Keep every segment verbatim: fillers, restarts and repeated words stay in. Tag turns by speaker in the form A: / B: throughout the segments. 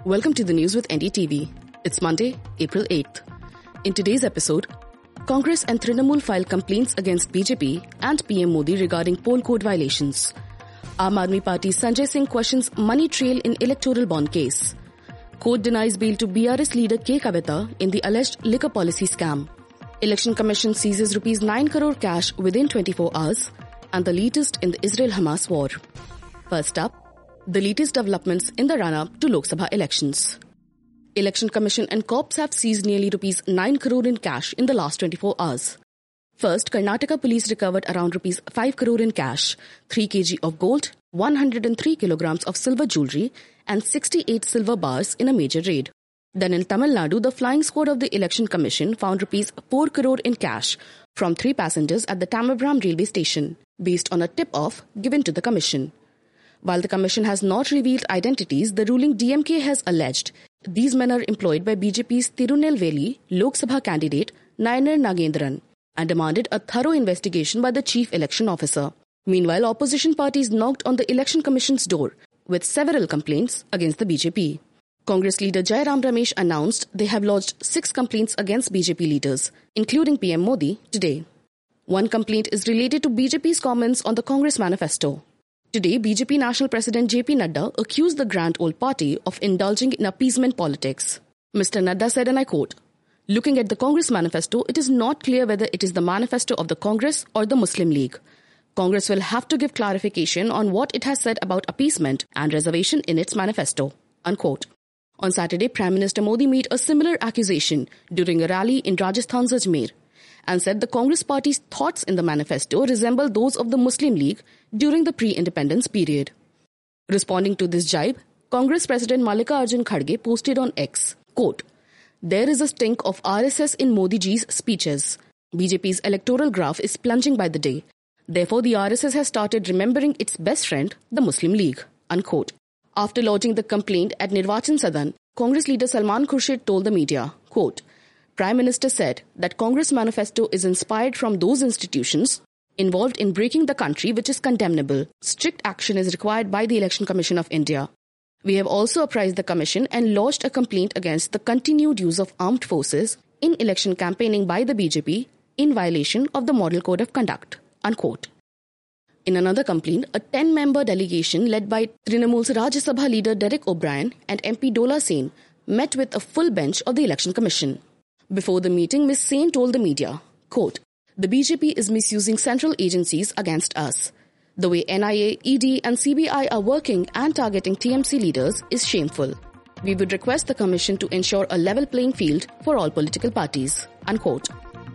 A: Welcome to the news with N D T V. It's Monday, April eighth. In today's episode, Congress and Trinamool file complaints against B J P and P M Modi regarding poll code violations. Aam Aadmi Party's Sanjay Singh questions money trail in electoral bond case. Court denies bail to B R S leader K. Kavita in the alleged liquor policy scam. Election Commission seizes rupees nine crore cash within twenty-four hours, and the latest in the Israel-Hamas war. First up, the latest developments in the run-up to Lok Sabha elections. Election Commission and cops have seized nearly rupees nine crore in cash in the last twenty-four hours. First, Karnataka police recovered around rupees five crore in cash, three kilograms of gold, one hundred three kilograms of silver jewellery and sixty-eight silver bars in a major raid. Then in Tamil Nadu, the flying squad of the Election Commission found rupees four crore in cash from three passengers at the Tamabram railway station, based on a tip-off given to the Commission. While the Commission has not revealed identities, the ruling D M K has alleged these men are employed by B J P's Tirunelveli Lok Sabha candidate Nayanar Nagendran and demanded a thorough investigation by the Chief Election Officer. Meanwhile, opposition parties knocked on the Election Commission's door with several complaints against the B J P. Congress leader Jairam Ramesh announced they have lodged six complaints against B J P leaders, including P M Modi, today. One complaint is related to B J P's comments on the Congress manifesto. Today, B J P National President J P Nadda accused the Grand Old Party of indulging in appeasement politics. Mister Nadda said, and I quote, "Looking at the Congress manifesto, it is not clear whether it is the manifesto of the Congress or the Muslim League. Congress will have to give clarification on what it has said about appeasement and reservation in its manifesto." Unquote. On Saturday, Prime Minister Modi made a similar accusation during a rally in Rajasthan's Ajmer and said the Congress party's thoughts in the manifesto resemble those of the Muslim League during the pre-independence period. Responding to this jibe, Congress President Mallikarjun Kharge posted on X, quote, "There is a stink of R S S in Modi ji's speeches. B J P's electoral graph is plunging by the day. Therefore, the R S S has started remembering its best friend, the Muslim League." Unquote. After lodging the complaint at Nirvachan Sadan, Congress leader Salman Khurshid told the media, quote, "Prime Minister said that Congress manifesto is inspired from those institutions involved in breaking the country, which is condemnable. Strict action is required by the Election Commission of India. We have also apprised the Commission and lodged a complaint against the continued use of armed forces in election campaigning by the B J P in violation of the Model Code of Conduct." Unquote. In another complaint, a ten-member delegation led by Trinamool's Rajya Sabha leader Derek O'Brien and M P Dola Sen met with a full bench of the Election Commission. Before the meeting, Miz Sen told the media, quote, "The B J P is misusing central agencies against us. The way N I A, E D and C B I are working and targeting T M C leaders is shameful. We would request the Commission to ensure a level playing field for all political parties." Unquote.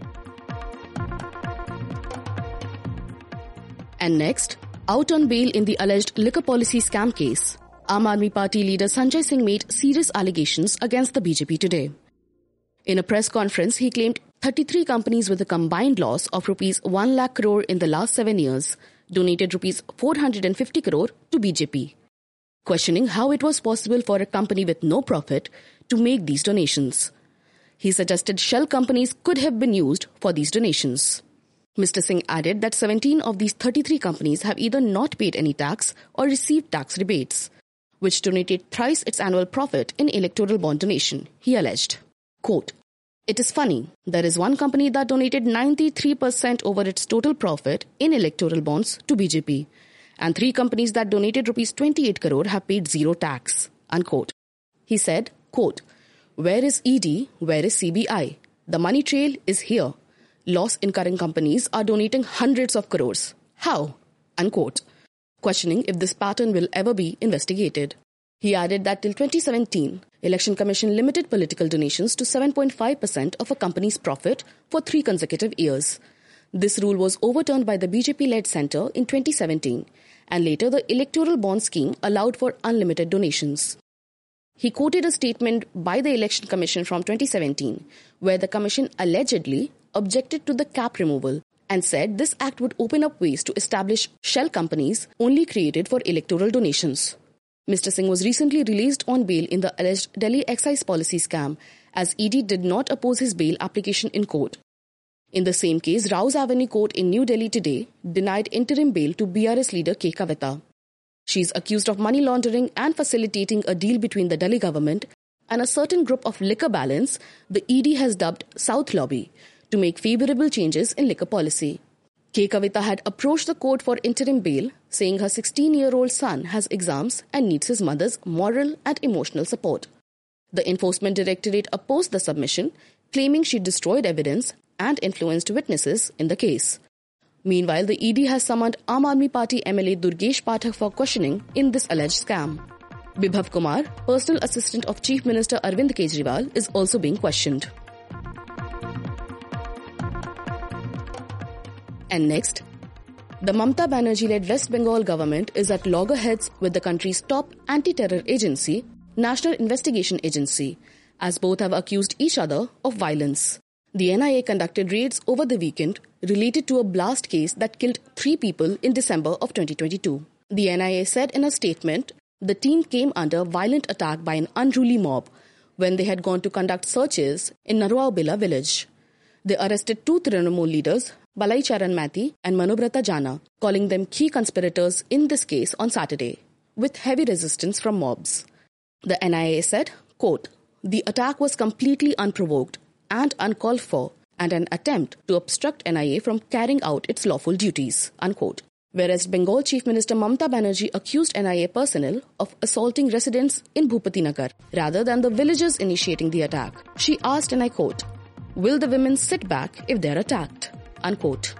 A: And next, out on bail in the alleged liquor policy scam case, Aam Aadmi Party leader Sanjay Singh made serious allegations against the B J P today. In a press conference, he claimed thirty-three companies with a combined loss of rupees one lakh crore in the last seven years donated rupees four hundred fifty crore to B J P, questioning how it was possible for a company with no profit to make these donations. He suggested shell companies could have been used for these donations. Mister Singh added that seventeen of these thirty-three companies have either not paid any tax or received tax rebates, which donated thrice its annual profit in electoral bond donation, he alleged. Quote, "It is funny, there is one company that donated ninety-three percent over its total profit in electoral bonds to B J P, and three companies that donated rupees twenty-eight crore have paid zero tax." Unquote. He said, quote, "Where is E D? Where is C B I? The money trail is here. Loss-incurring companies are donating hundreds of crores. How?" Unquote. Questioning if this pattern will ever be investigated. He added that till twenty seventeen, Election Commission limited political donations to seven point five percent of a company's profit for three consecutive years. This rule was overturned by the B J P-led centre in twenty seventeen, and later the electoral bond scheme allowed for unlimited donations. He quoted a statement by the Election Commission from twenty seventeen, where the Commission allegedly objected to the cap removal and said this act would open up ways to establish shell companies only created for electoral donations. Mister Singh was recently released on bail in the alleged Delhi excise policy scam, as E D did not oppose his bail application in court. In the same case, Rouse Avenue Court in New Delhi today denied interim bail to B R S leader K. Kavita. She's accused of money laundering and facilitating a deal between the Delhi government and a certain group of liquor balance the E D has dubbed South Lobby to make favourable changes in liquor policy. K. Kavita had approached the court for interim bail, saying her sixteen-year-old son has exams and needs his mother's moral and emotional support. The Enforcement Directorate opposed the submission, claiming she destroyed evidence and influenced witnesses in the case. Meanwhile, the E D has summoned Aam Aadmi Party M L A Durgesh Pathak for questioning in this alleged scam. Bibhav Kumar, personal assistant of Chief Minister Arvind Kejriwal, is also being questioned. And next, the Mamata Banerjee-led West Bengal government is at loggerheads with the country's top anti-terror agency, National Investigation Agency, as both have accused each other of violence. The N I A conducted raids over the weekend related to a blast case that killed three people in December of twenty twenty-two. The N I A said in a statement, the team came under violent attack by an unruly mob when they had gone to conduct searches in Narwaobila village. They arrested two Trinamool leaders, Balai Charan Mathi and Manobrata Jana, calling them key conspirators in this case on Saturday, with heavy resistance from mobs. The N I A said, quote, the attack was completely unprovoked and uncalled for and an attempt to obstruct N I A from carrying out its lawful duties, unquote. Whereas Bengal Chief Minister Mamata Banerjee accused N I A personnel of assaulting residents in Bhupatinagar rather than the villagers initiating the attack. She asked, and I quote, will the women sit back if they're attacked, unquote.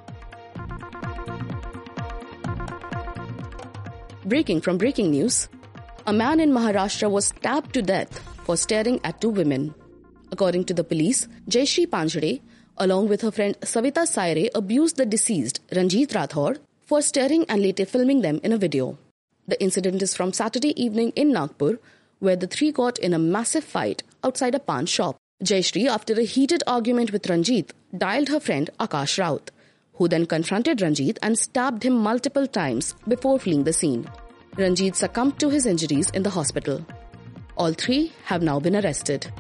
A: Breaking from breaking news, a man in Maharashtra was stabbed to death for staring at two women. According to the police, Jayashree Panjade, along with her friend Savita Saire, abused the deceased, Ranjit Rathod, for staring and later filming them in a video. The incident is from Saturday evening in Nagpur, where the three got in a massive fight outside a pan shop. Jayashree, after a heated argument with Ranjit, dialed her friend Akash Raut, who then confronted Ranjit and stabbed him multiple times before fleeing the scene. Ranjit succumbed to his injuries in the hospital. All three have now been arrested.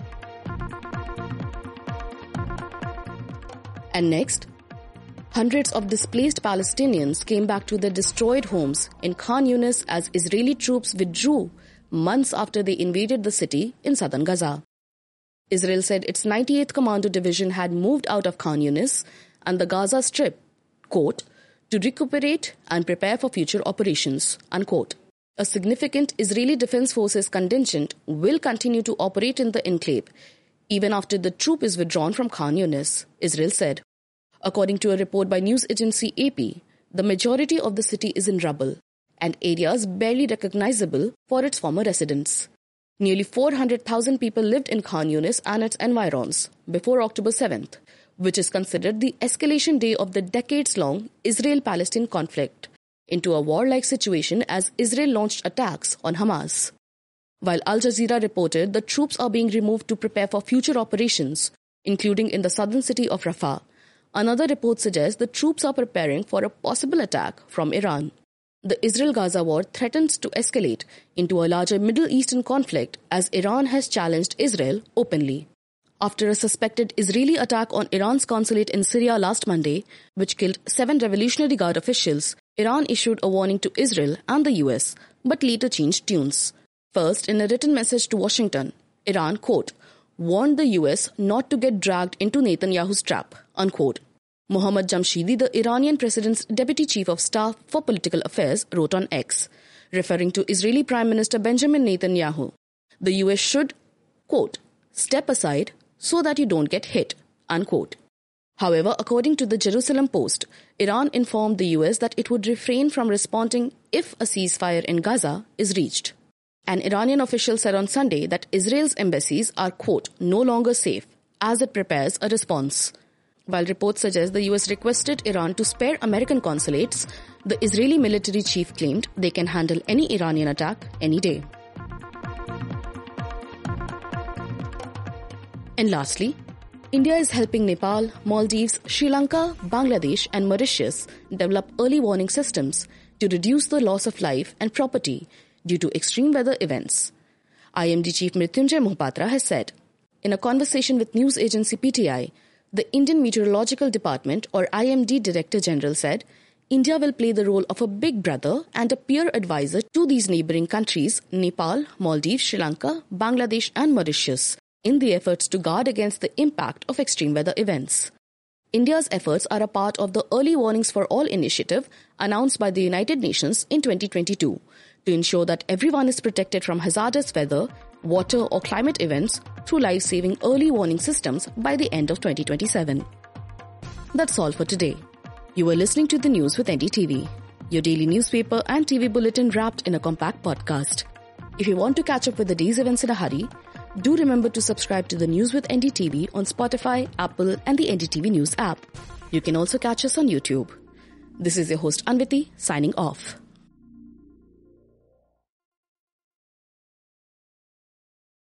A: And next, hundreds of displaced Palestinians came back to their destroyed homes in Khan Yunis as Israeli troops withdrew months after they invaded the city in southern Gaza. Israel said its ninety-eighth Commando Division had moved out of Khan Yunis and the Gaza Strip, quote, to recuperate and prepare for future operations, unquote. A significant Israeli Defense Forces contingent will continue to operate in the enclave even after the troop is withdrawn from Khan Yunis, Israel said. According to a report by news agency A P, the majority of the city is in rubble and areas barely recognizable for its former residents. Nearly four hundred thousand people lived in Khan Yunis and its environs before October seventh, which is considered the escalation day of the decades-long Israel-Palestine conflict into a warlike situation as Israel launched attacks on Hamas. While Al Jazeera reported the troops are being removed to prepare for future operations, including in the southern city of Rafah, another report suggests the troops are preparing for a possible attack from Iran. The Israel-Gaza war threatens to escalate into a larger Middle Eastern conflict as Iran has challenged Israel openly. After a suspected Israeli attack on Iran's consulate in Syria last Monday, which killed seven Revolutionary Guard officials, Iran issued a warning to Israel and the U S, but later changed tunes. First, in a written message to Washington, Iran, quote, warned the U S not to get dragged into Netanyahu's trap, unquote. Mohammad Jamshidi, the Iranian president's deputy chief of staff for political affairs, wrote on X, referring to Israeli Prime Minister Benjamin Netanyahu. The U S should, quote, step aside so that you don't get hit, unquote. However, according to the Jerusalem Post, Iran informed the U S that it would refrain from responding if a ceasefire in Gaza is reached. An Iranian official said on Sunday that Israel's embassies are, quote, no longer safe as it prepares a response. While reports suggest the U S requested Iran to spare American consulates, the Israeli military chief claimed they can handle any Iranian attack any day. And lastly, India is helping Nepal, Maldives, Sri Lanka, Bangladesh and Mauritius develop early warning systems to reduce the loss of life and property due to extreme weather events. I M D Chief Mrityunjay Mohapatra has said, in a conversation with news agency P T I, the Indian Meteorological Department or I M D Director General said, India will play the role of a big brother and a peer advisor to these neighboring countries, Nepal, Maldives, Sri Lanka, Bangladesh and Mauritius, in the efforts to guard against the impact of extreme weather events. India's efforts are a part of the Early Warnings for All initiative announced by the United Nations in twenty twenty-two to ensure that everyone is protected from hazardous weather, water or climate events through life-saving early warning systems by the end of twenty twenty-seven. That's all for today. You were listening to the news with N D T V, your daily newspaper and T V bulletin wrapped in a compact podcast. If you want to catch up with the day's events in a hurry, do remember to subscribe to the News with N D T V on Spotify, Apple and the N D T V News app. You can also catch us on YouTube. This is your host Anviti signing off.